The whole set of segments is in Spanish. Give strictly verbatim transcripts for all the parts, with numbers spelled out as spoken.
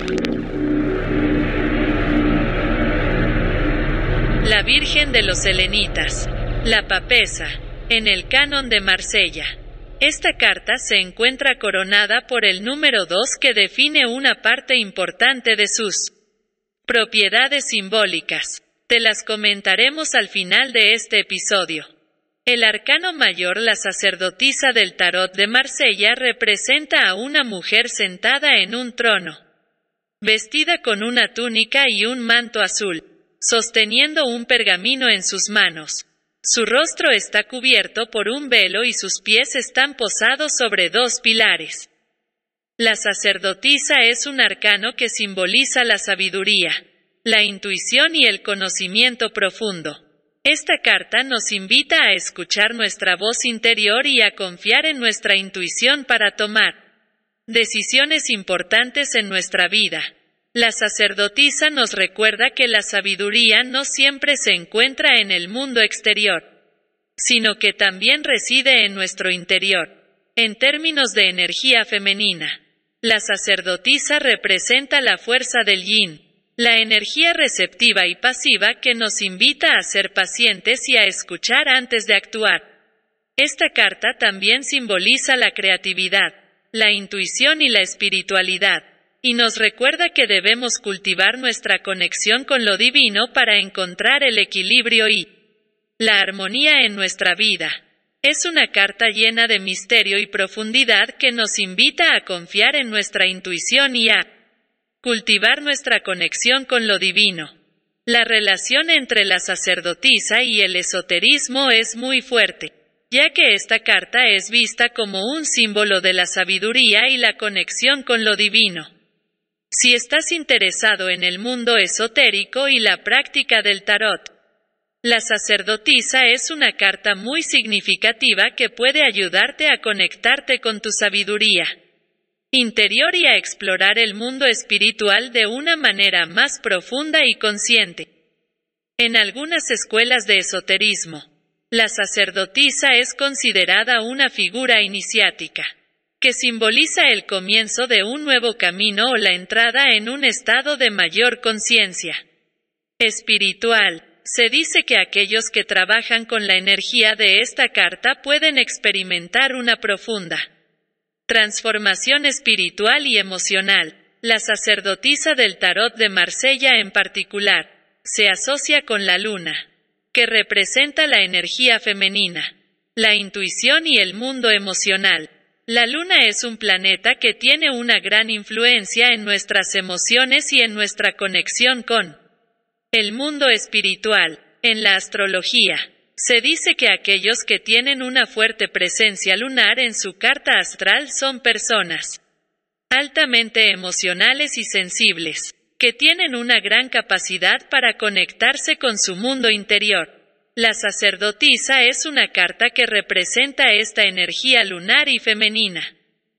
La Virgen de los Selenitas, la Papesa, en el Canon de Marsella. Esta carta se encuentra coronada por el número dos que define una parte importante de sus propiedades simbólicas. Te las comentaremos al final de este episodio. El arcano mayor, la sacerdotisa del tarot de Marsella, representa a una mujer sentada en un trono, vestida con una túnica y un manto azul, sosteniendo un pergamino en sus manos. Su rostro está cubierto por un velo y sus pies están posados sobre dos pilares. La sacerdotisa es un arcano que simboliza la sabiduría, la intuición y el conocimiento profundo. Esta carta nos invita a escuchar nuestra voz interior y a confiar en nuestra intuición para tomar decisiones importantes en nuestra vida. La sacerdotisa nos recuerda que la sabiduría no siempre se encuentra en el mundo exterior, sino que también reside en nuestro interior. En términos de energía femenina, la sacerdotisa representa la fuerza del yin, la energía receptiva y pasiva que nos invita a ser pacientes y a escuchar antes de actuar. Esta carta también simboliza la creatividad, la intuición y la espiritualidad, y nos recuerda que debemos cultivar nuestra conexión con lo divino para encontrar el equilibrio y la armonía en nuestra vida. Es una carta llena de misterio y profundidad que nos invita a confiar en nuestra intuición y a cultivar nuestra conexión con lo divino. La relación entre la sacerdotisa y el esoterismo es muy fuerte, ya que esta carta es vista como un símbolo de la sabiduría y la conexión con lo divino. Si estás interesado en el mundo esotérico y la práctica del tarot, la sacerdotisa es una carta muy significativa que puede ayudarte a conectarte con tu sabiduría interior y a explorar el mundo espiritual de una manera más profunda y consciente. En algunas escuelas de esoterismo, la sacerdotisa es considerada una figura iniciática, que simboliza el comienzo de un nuevo camino o la entrada en un estado de mayor conciencia espiritual. Se dice que aquellos que trabajan con la energía de esta carta pueden experimentar una profunda transformación espiritual y emocional. La sacerdotisa del tarot de Marsella en particular, se asocia con la luna, que representa la energía femenina, la intuición y el mundo emocional. La luna es un planeta que tiene una gran influencia en nuestras emociones y en nuestra conexión con el mundo espiritual. En la astrología, se dice que aquellos que tienen una fuerte presencia lunar en su carta astral son personas altamente emocionales y sensibles, que tienen una gran capacidad para conectarse con su mundo interior. La sacerdotisa es una carta que representa esta energía lunar y femenina,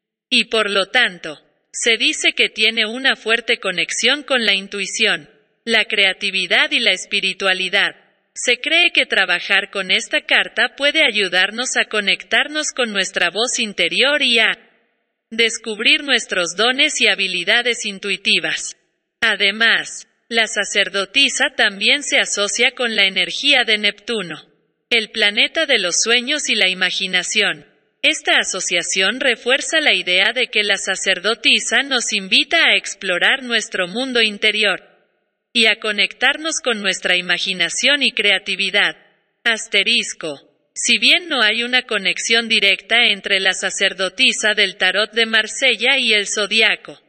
y por lo tanto, se dice que tiene una fuerte conexión con la intuición, la creatividad y la espiritualidad. Se cree que trabajar con esta carta puede ayudarnos a conectarnos con nuestra voz interior y a descubrir nuestros dones y habilidades intuitivas. Además, la sacerdotisa también se asocia con la energía de Neptuno, el planeta de los sueños y la imaginación. Esta asociación refuerza la idea de que la sacerdotisa nos invita a explorar nuestro mundo interior y a conectarnos con nuestra imaginación y creatividad. Asterisco. Si bien no hay una conexión directa entre la sacerdotisa del tarot de Marsella y el zodiaco,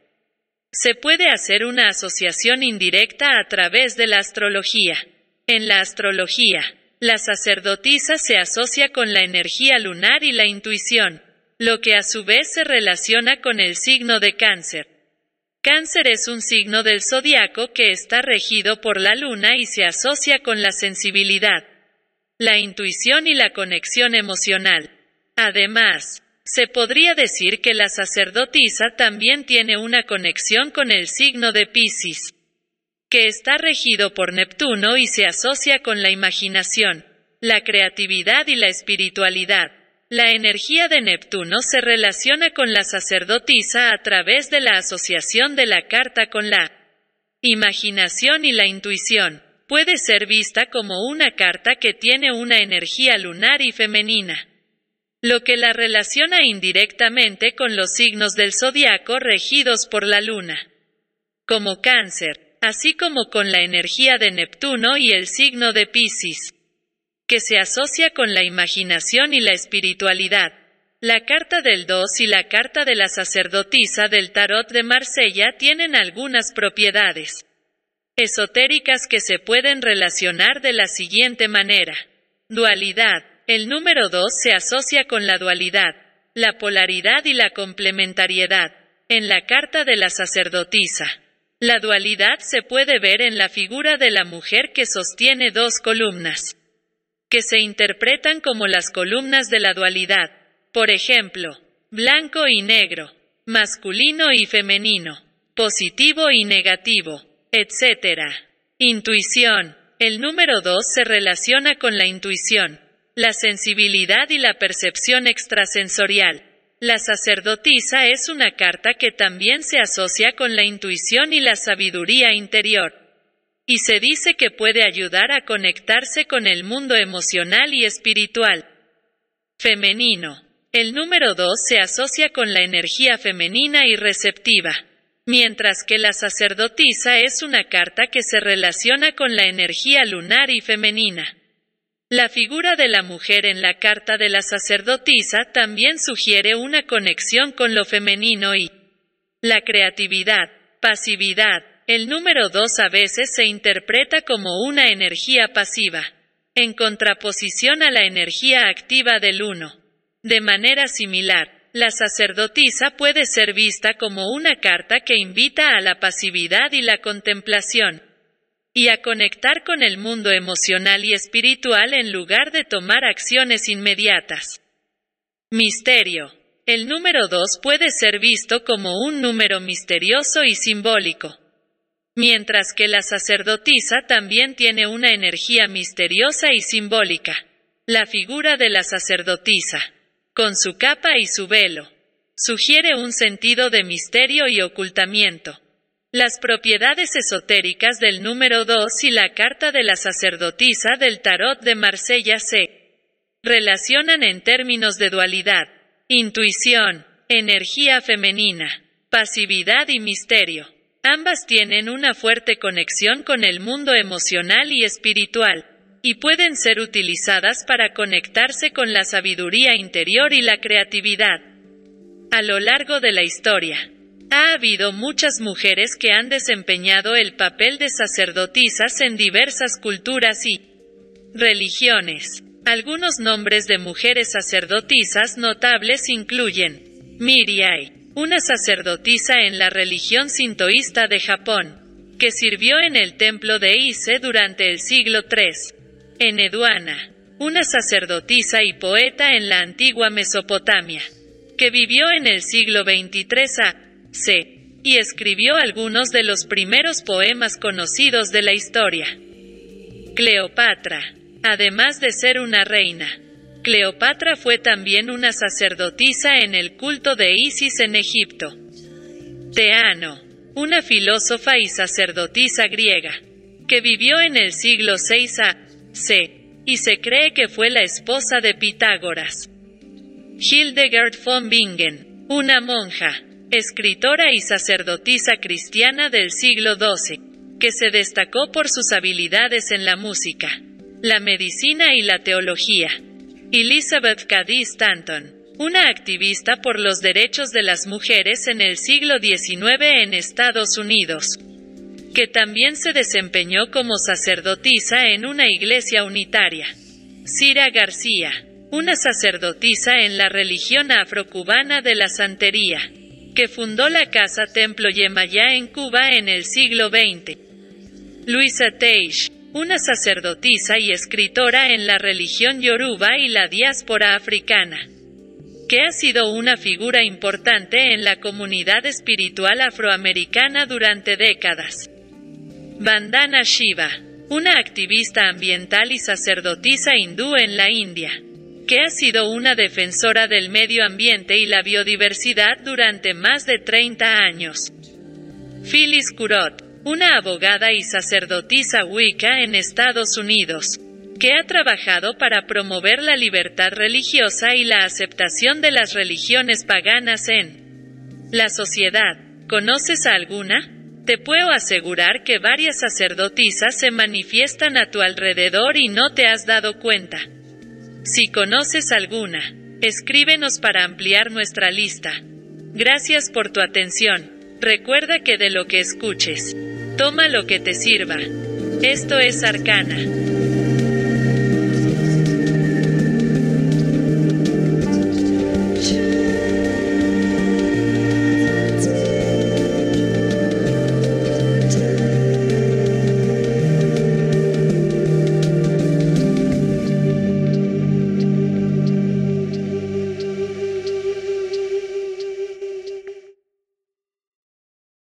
se puede hacer una asociación indirecta a través de la astrología. En la astrología, la sacerdotisa se asocia con la energía lunar y la intuición, lo que a su vez se relaciona con el signo de Cáncer. Cáncer es un signo del zodiaco que está regido por la luna y se asocia con la sensibilidad, la intuición y la conexión emocional. Además, se podría decir que la sacerdotisa también tiene una conexión con el signo de Piscis, que está regido por Neptuno y se asocia con la imaginación, la creatividad y la espiritualidad. La energía de Neptuno se relaciona con la sacerdotisa a través de la asociación de la carta con la imaginación y la intuición. Puede ser vista como una carta que tiene una energía lunar y femenina, lo que la relaciona indirectamente con los signos del zodiaco regidos por la luna, como Cáncer, así como con la energía de Neptuno y el signo de Piscis, que se asocia con la imaginación y la espiritualidad. La carta del dos y la carta de la sacerdotisa del tarot de Marsella tienen algunas propiedades esotéricas que se pueden relacionar de la siguiente manera. Dualidad. El número dos se asocia con la dualidad, la polaridad y la complementariedad. En la carta de la sacerdotisa, la dualidad se puede ver en la figura de la mujer que sostiene dos columnas, que se interpretan como las columnas de la dualidad. Por ejemplo, blanco y negro, masculino y femenino, positivo y negativo, etcétera. Intuición. El número dos se relaciona con la intuición, la sensibilidad y la percepción extrasensorial. La sacerdotisa es una carta que también se asocia con la intuición y la sabiduría interior, y se dice que puede ayudar a conectarse con el mundo emocional y espiritual. Femenino. El número dos se asocia con la energía femenina y receptiva, mientras que la sacerdotisa es una carta que se relaciona con la energía lunar y femenina. La figura de la mujer en la carta de la sacerdotisa también sugiere una conexión con lo femenino y la creatividad, pasividad. El número dos a veces se interpreta como una energía pasiva, en contraposición a la energía activa del uno. De manera similar, la sacerdotisa puede ser vista como una carta que invita a la pasividad y la contemplación, y a conectar con el mundo emocional y espiritual en lugar de tomar acciones inmediatas. Misterio. El número dos puede ser visto como un número misterioso y simbólico, mientras que la sacerdotisa también tiene una energía misteriosa y simbólica. La figura de la sacerdotisa, con su capa y su velo, sugiere un sentido de misterio y ocultamiento. Las propiedades esotéricas del número dos y la carta de la sacerdotisa del tarot de Marsella se relacionan en términos de dualidad, intuición, energía femenina, pasividad y misterio. Ambas tienen una fuerte conexión con el mundo emocional y espiritual, y pueden ser utilizadas para conectarse con la sabiduría interior y la creatividad. A lo largo de la historia, ha habido muchas mujeres que han desempeñado el papel de sacerdotisas en diversas culturas y religiones. Algunos nombres de mujeres sacerdotisas notables incluyen Miriai, una sacerdotisa en la religión sintoísta de Japón, que sirvió en el templo de Ise durante el siglo tercero. Eneduana, una sacerdotisa y poeta en la antigua Mesopotamia, que vivió en el siglo veintitrés a ce y escribió algunos de los primeros poemas conocidos de la historia. Cleopatra. Además de ser una reina, Cleopatra fue también una sacerdotisa en el culto de Isis en Egipto. Teano, una filósofa y sacerdotisa griega, que vivió en el siglo seis a ce, y se cree que fue la esposa de Pitágoras. Hildegard von Bingen, una monja, escritora y sacerdotisa cristiana del siglo doce, que se destacó por sus habilidades en la música, la medicina y la teología. Elizabeth Cady Stanton, una activista por los derechos de las mujeres en el siglo diecinueve en Estados Unidos, que también se desempeñó como sacerdotisa en una iglesia unitaria. Cira García, una sacerdotisa en la religión afrocubana de la santería, que fundó la Casa Templo Yemayá en Cuba en el siglo veinte. Luisa Teish, una sacerdotisa y escritora en la religión yoruba y la diáspora africana, que ha sido una figura importante en la comunidad espiritual afroamericana durante décadas. Vandana Shiva, una activista ambiental y sacerdotisa hindú en la India, que ha sido una defensora del medio ambiente y la biodiversidad durante más de treinta años. Phyllis Curott, una abogada y sacerdotisa Wicca en Estados Unidos, que ha trabajado para promover la libertad religiosa y la aceptación de las religiones paganas en la sociedad. ¿Conoces a alguna? Te puedo asegurar que varias sacerdotisas se manifiestan a tu alrededor y no te has dado cuenta. Si conoces alguna, escríbenos para ampliar nuestra lista. Gracias por tu atención. Recuerda que de lo que escuches, toma lo que te sirva. Esto es Arcana.